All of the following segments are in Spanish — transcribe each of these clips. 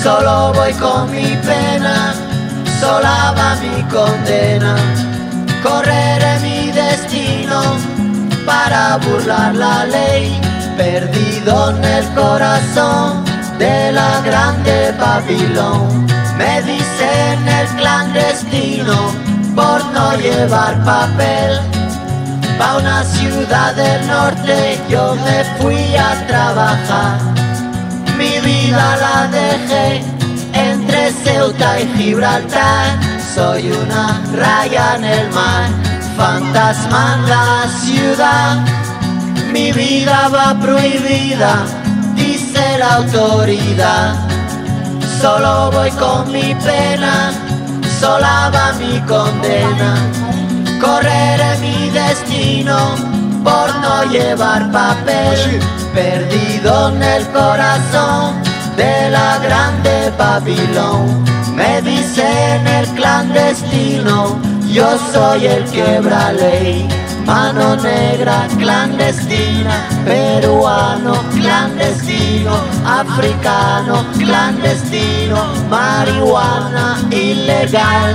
Solo voy con mi pena, sola va mi condena. Correré mi destino para burlar la ley, perdido en el corazón de la grande Babilón. Me dicen el clandestino por no llevar papel. Pa' una ciudad del norte yo me fui a trabajar. Mi vida la dejé entre Ceuta y Gibraltar. Soy una raya en el mar, fantasma en la ciudad. Mi vida va prohibida, dice la autoridad. Solo voy con mi pena, sola va mi condena. Correré mi destino por no llevar papel, perdido en el corazón de la grande Babilón. Me dicen el clandestino, yo soy el quebra ley. Mano negra clandestina, peruano clandestino, africano clandestino, marihuana ilegal.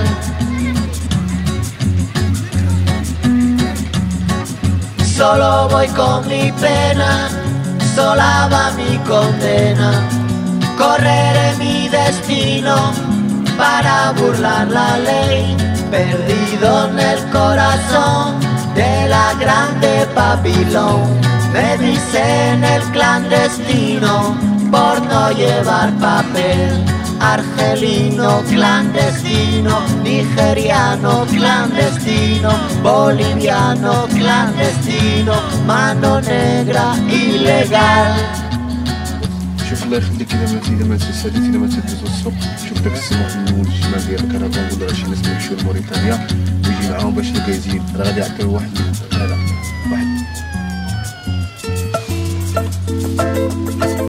Solo voy con mi pena, sola va mi condena. Correré mi destino para burlar la ley, perdido en el corazón de la grande Babilón. Me dicen el clandestino por no llevar papel. Argelino clandestino, nigeriano clandestino, boliviano clandestino, mano negra ilegal. شوف الله يخليك اذا ما تساليت اذا ما تهز الصوت شوف داك السماح من الشمال ديال الكرفان ولا شي ناس يمشيو لموريتانيا ويجي معاهم باش الكايزين راه غادي يعطيو واحد هذا واحد